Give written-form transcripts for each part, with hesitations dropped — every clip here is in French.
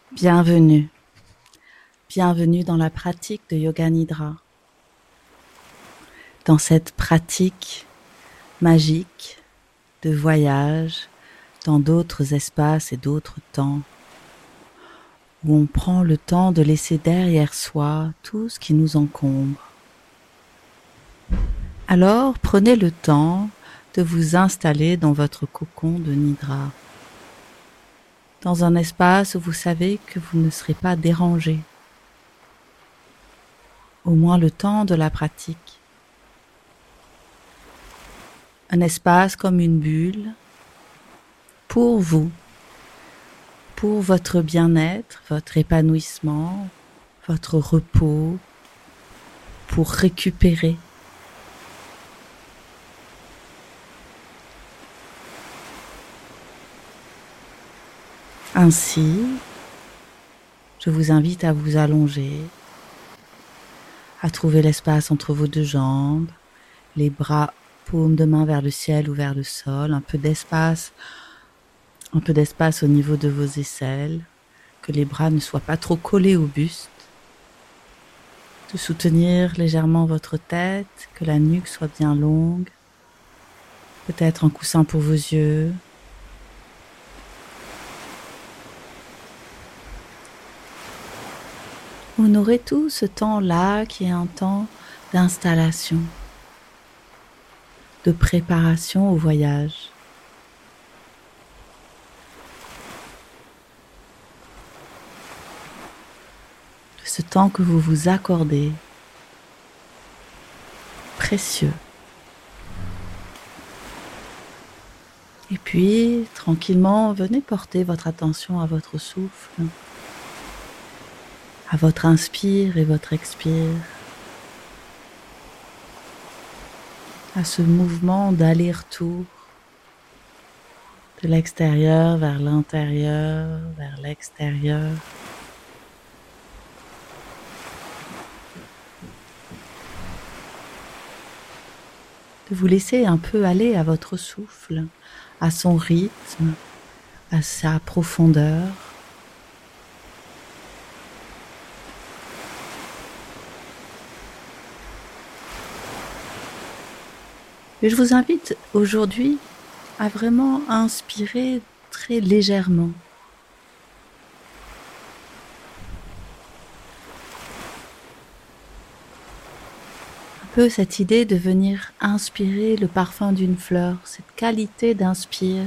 Bienvenue, bienvenue dans la pratique de Yoga Nidra. Dans cette pratique magique de voyage dans d'autres espaces et d'autres temps, où on prend le temps de laisser derrière soi tout ce qui nous encombre. Alors prenez le temps de vous installer dans votre cocon de Nidra, dans un espace où vous savez que vous ne serez pas dérangé, au moins le temps de la pratique. Un espace comme une bulle pour vous, pour votre bien-être, votre épanouissement, votre repos, pour récupérer. Ainsi, je vous invite à vous allonger, à trouver l'espace entre vos deux jambes, les bras, paumes de main vers le ciel ou vers le sol, un peu d'espace au niveau de vos aisselles, que les bras ne soient pas trop collés au buste, de soutenir légèrement votre tête, que la nuque soit bien longue, peut-être un coussin pour vos yeux. On aurait tout ce temps-là qui est un temps d'installation, de préparation au voyage. De ce temps que vous vous accordez, précieux. Et puis, tranquillement, venez porter votre attention à votre souffle, à votre inspire et votre expire, à ce mouvement d'aller-retour de l'extérieur vers l'intérieur, vers l'extérieur. De vous laisser un peu aller à votre souffle, à son rythme, à sa profondeur. Et je vous invite aujourd'hui à vraiment inspirer très légèrement. Un peu cette idée de venir inspirer le parfum d'une fleur, cette qualité d'inspire.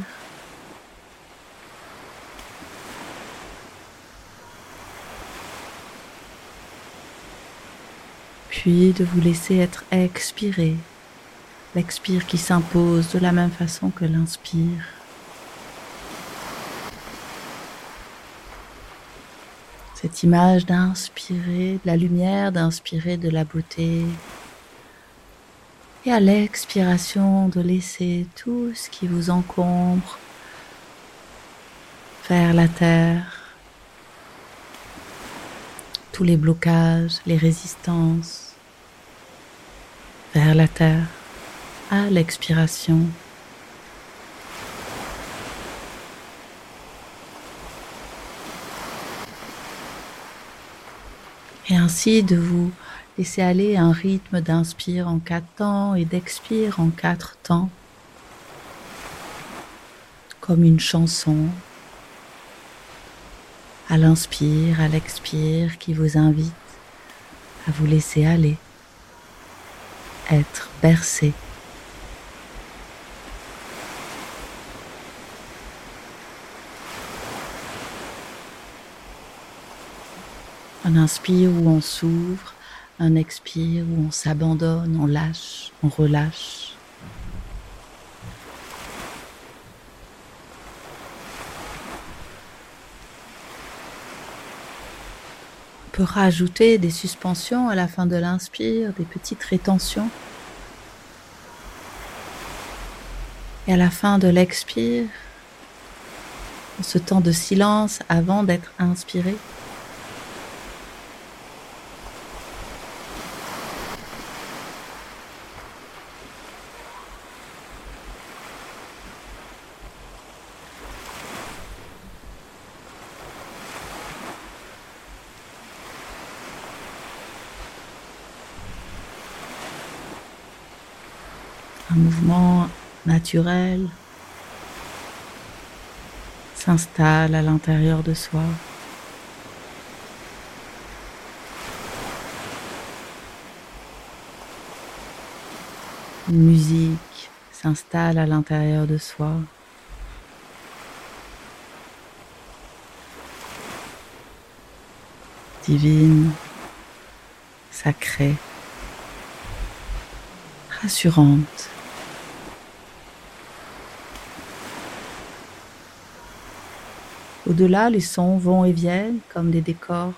Puis de vous laisser être expiré. L'expire qui s'impose de la même façon que l'inspire. Cette image d'inspirer de la lumière, d'inspirer de la beauté. Et à l'expiration, de laisser tout ce qui vous encombre vers la terre. Tous les blocages, les résistances vers la terre. À l'expiration. Et ainsi de vous laisser aller à un rythme d'inspire en 4 temps et d'expire en 4 temps. Comme une chanson. À l'inspire, à l'expire qui vous invite à vous laisser aller. Être bercé. Un inspire où on s'ouvre, un expire où on s'abandonne, on lâche, on relâche. On peut rajouter des suspensions à la fin de l'inspire, des petites rétentions. Et à la fin de l'expire, ce temps de silence avant d'être inspiré. Un mouvement naturel s'installe à l'intérieur de soi. Une musique s'installe à l'intérieur de soi. Divine, sacrée, rassurante. Au-delà, les sons vont et viennent comme des décors.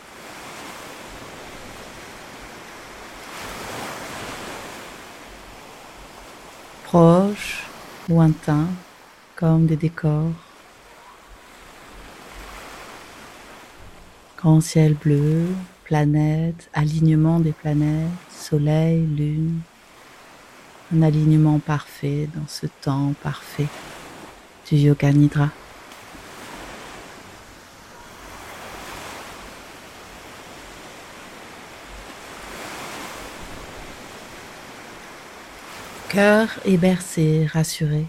Proches, lointains, comme des décors. Grand ciel bleu, planètes, alignement des planètes, soleil, lune. Un alignement parfait dans ce temps parfait du Yoga Nidra. Cœur est bercé, rassuré.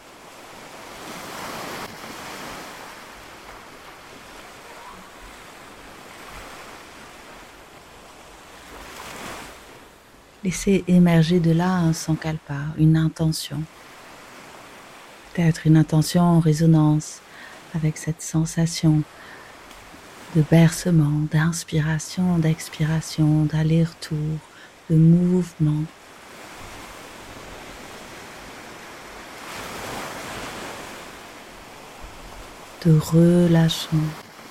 Laissez émerger de là un sankalpa, une intention. Peut-être une intention en résonance avec cette sensation de bercement, d'inspiration, d'expiration, d'aller-retour, de mouvement. De relâchement.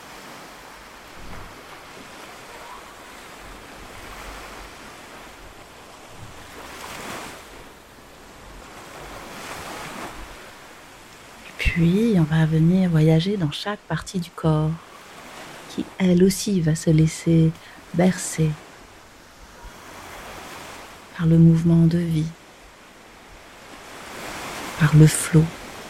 Puis, on va venir voyager dans chaque partie du corps qui, elle aussi, va se laisser bercer par le mouvement de vie, par le flot.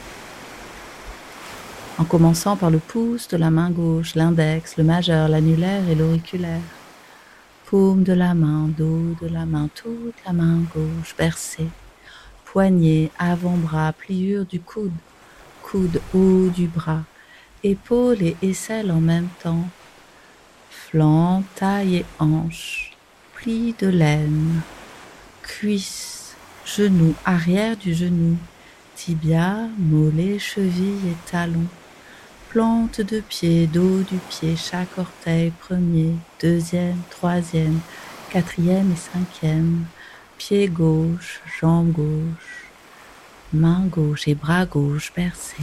En commençant par le pouce de la main gauche, l'index, le majeur, l'annulaire et l'auriculaire. Paume de la main, dos de la main, toute la main gauche bercée. Poignet, avant-bras, pliure du coude. Coude haut du bras, épaules et aisselles en même temps, flanc, taille et hanche, pli de l'aine, cuisse, genou, arrière du genou, tibia, mollet, cheville et talon, plante de pied, dos du pied, chaque orteil, premier, deuxième, troisième, quatrième et cinquième, pied gauche, jambe gauche, main gauche et bras gauche bercés.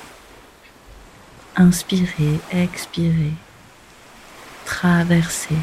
Inspirez, expirez, traversez.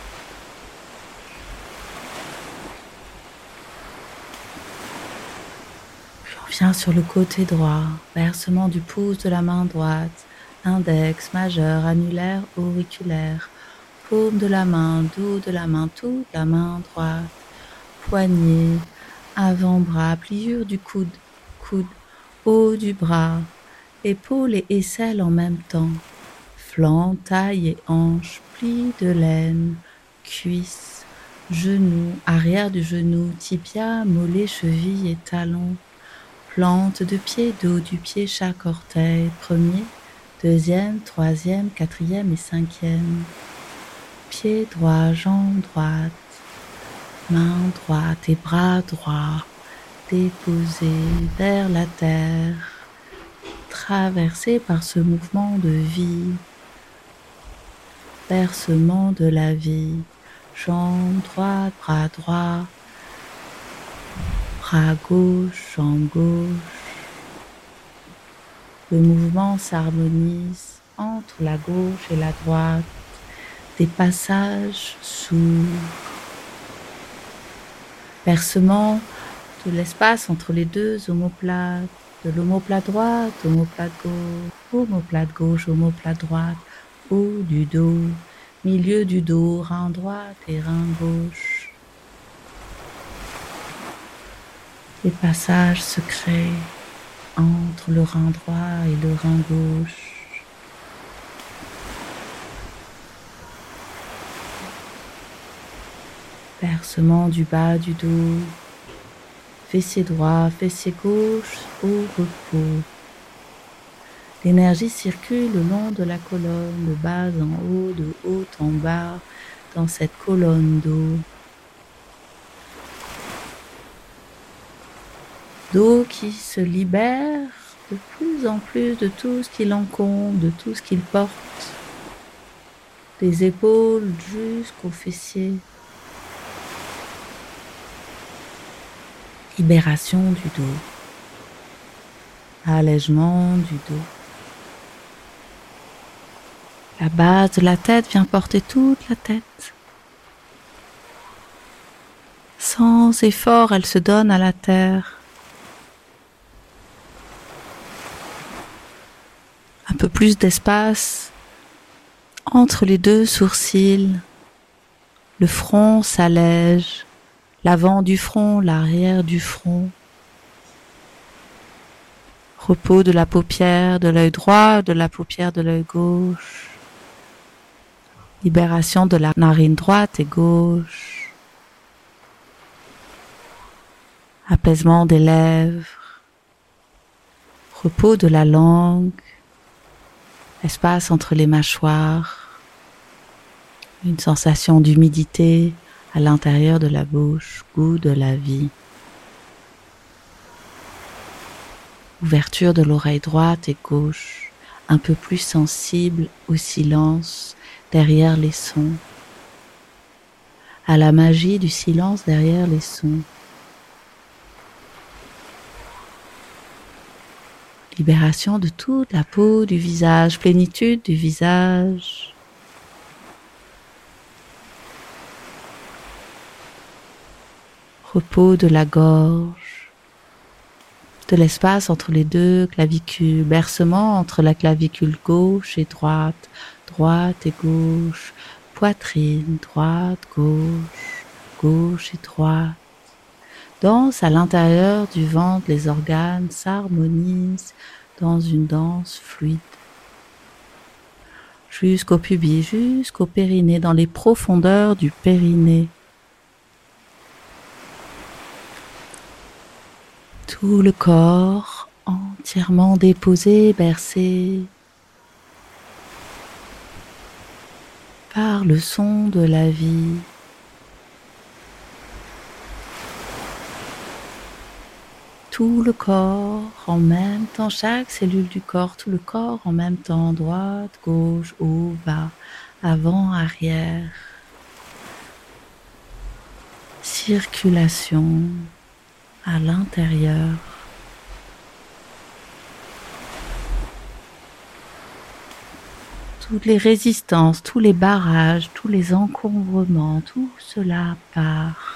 Puis on vient sur le côté droit, bercement du pouce de la main droite, index, majeur, annulaire, auriculaire, paume de la main, dos de la main, toute la main droite, poignet, avant-bras, pliure du coude, coude, haut du bras, épaules et aisselles en même temps, flanc, taille et hanche, pli de l'aine, cuisse, genou, arrière du genou, tibia, mollet, cheville et talon, plante de pied, dos du pied, chaque orteil, premier, deuxième, troisième, quatrième et cinquième, pied droit, jambe droite, main droite et bras droit, déposés vers la terre, traversés par ce mouvement de vie, bercement de la vie, jambe droite, bras droit, bras gauche, jambe gauche. Le mouvement s'harmonise entre la gauche et la droite, des passages s'ouvrent, bercement de l'espace entre les deux omoplates, de l'omoplate droite, omoplate gauche, omoplate droite, haut du dos, milieu du dos, rein droit et rein gauche. Les passages se créent entre le rein droit et le rein gauche. Bercement du bas du dos, fessier droit, fessier gauche au repos. L'énergie circule le long de la colonne, de bas en haut, de haut en bas, dans cette colonne d'eau. D'eau qui se libère de plus en plus de tout ce qui l'encombre, de tout ce qu'il porte, des épaules jusqu'aux fessiers. Libération du dos, allègement du dos. La base de la tête vient porter toute la tête. Sans effort, elle se donne à la terre. Un peu plus d'espace entre les deux sourcils. Le front s'allège, l'avant du front, l'arrière du front. Repos de la paupière de l'œil droit, de la paupière de l'œil gauche. Libération de la narine droite et gauche. Apaisement des lèvres. Repos de la langue. Espace entre les mâchoires. Une sensation d'humidité à l'intérieur de la bouche. Goût de la vie. Ouverture de l'oreille droite et gauche. Un peu plus sensible au silence derrière les sons. À la magie du silence derrière les sons. Libération de toute la peau du visage, plénitude du visage. Repos de la gorge, de l'espace entre les deux clavicules, bercement entre la clavicule gauche et droite, droite et gauche, poitrine, droite, gauche, gauche et droite. Danse à l'intérieur du ventre, les organes s'harmonisent dans une danse fluide. Jusqu'au pubis, jusqu'au périnée, dans les profondeurs du périnée. Tout le corps entièrement déposé, bercé par le son de la vie. Tout le corps en même temps, chaque cellule du corps, tout le corps en même temps, droite, gauche, haut, bas, avant, arrière. Circulation à l'intérieur. Toutes les résistances, tous les barrages, tous les encombrements, tout cela part.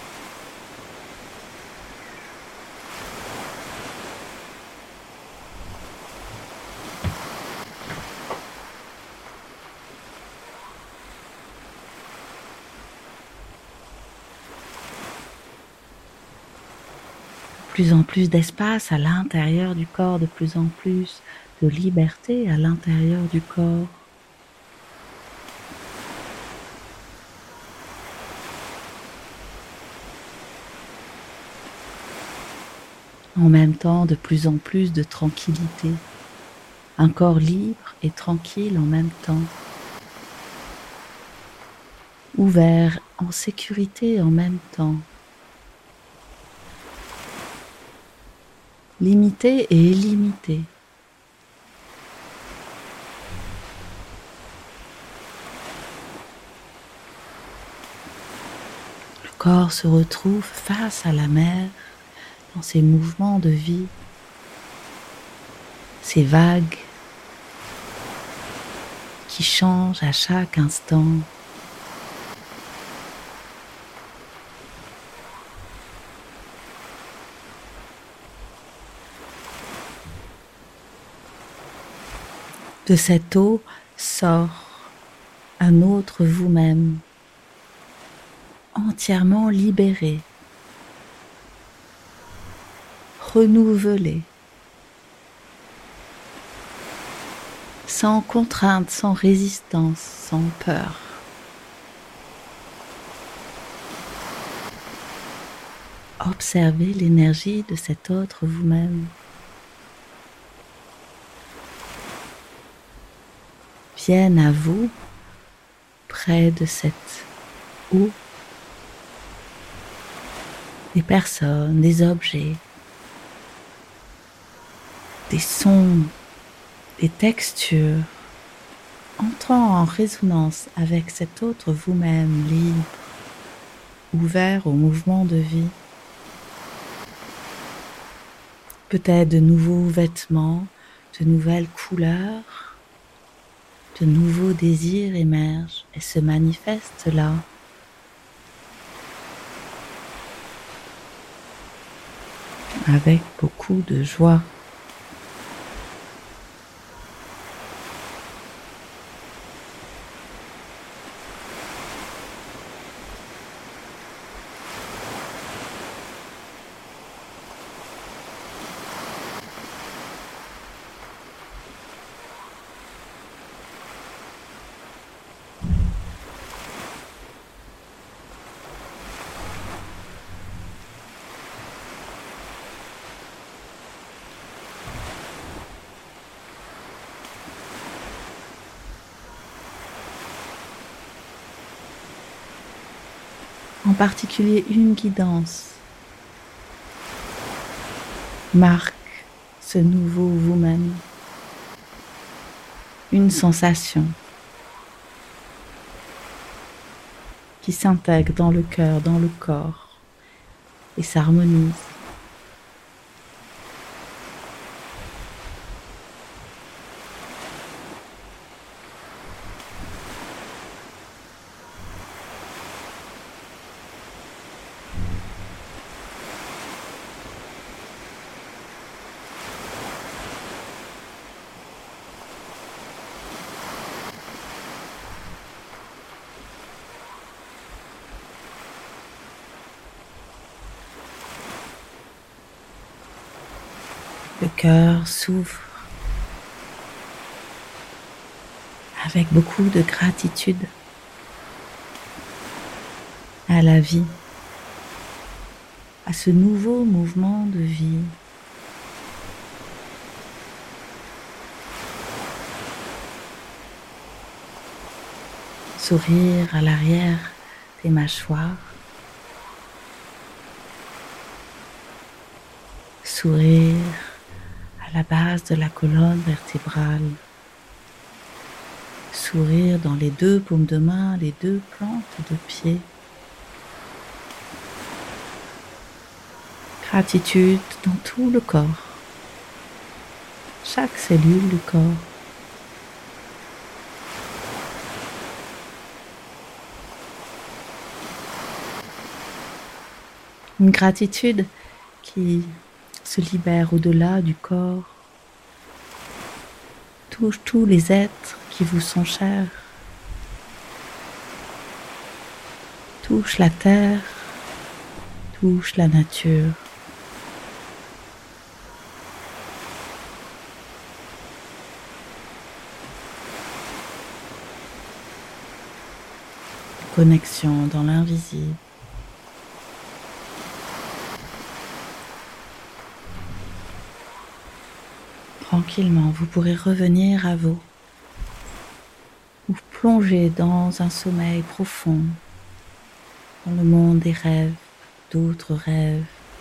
De plus en plus d'espace à l'intérieur du corps, de plus en plus de liberté à l'intérieur du corps. En même temps, de plus en plus de tranquillité. Un corps libre et tranquille en même temps. Ouvert, en sécurité en même temps. Limité et illimité. Le corps se retrouve face à la mer dans ses mouvements de vie, ces vagues qui changent à chaque instant. De cette eau sort un autre vous-même, entièrement libéré, renouvelé, sans contrainte, sans résistance, sans peur. observez l'énergie de cet autre vous-même. Viennent à vous, près de cette eau, des personnes, des objets, des sons, des textures, entrant en résonance avec cet autre vous-même libre, ouvert au mouvement de vie. Peut-être de nouveaux vêtements, de nouvelles couleurs, de nouveaux désirs émergent et se manifestent là. Avec beaucoup de joie. En particulier une guidance marque ce nouveau vous-même, une sensation qui s'intègre dans le cœur, dans le corps et s'harmonise. Le cœur s'ouvre avec beaucoup de gratitude à la vie, à ce nouveau mouvement de vie. Sourire à l'arrière des mâchoires, sourire à la base de la colonne vertébrale, sourire dans les deux paumes de main, les deux plantes de pied. Gratitude dans tout le corps, chaque cellule du corps. Une gratitude qui se libère au-delà du corps, touche tous les êtres qui vous sont chers, touche la terre, touche la nature. Connexion dans l'invisible. Tranquillement, vous pourrez revenir à vous, vous plonger dans un sommeil profond, dans le monde des rêves, d'autres rêves.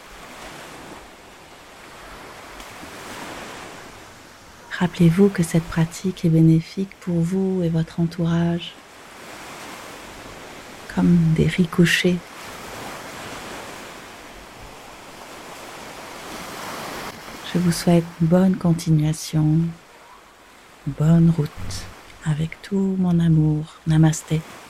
Rappelez-vous que cette pratique est bénéfique pour vous et votre entourage, comme des ricochets. Je vous souhaite une bonne continuation, une bonne route avec tout mon amour. Namasté.